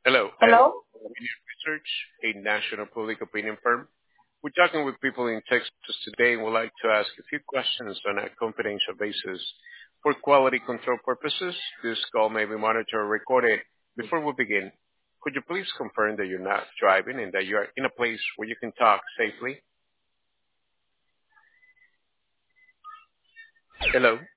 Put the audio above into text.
Hello, Hello? Opinion Research, a national public opinion firm. We're talking with people in Texas today and would like to ask a few questions on a confidential basis. For quality control purposes, this call may be monitored or recorded. Before we begin, could you please confirm that you're not driving and that you are in a place where you can talk safely? Hello?